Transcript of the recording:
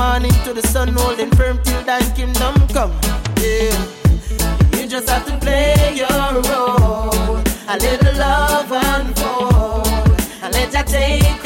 morning to the sun, holding firm till thine kingdom come. Yeah. You just have to play your role. A little love unfold, and let you take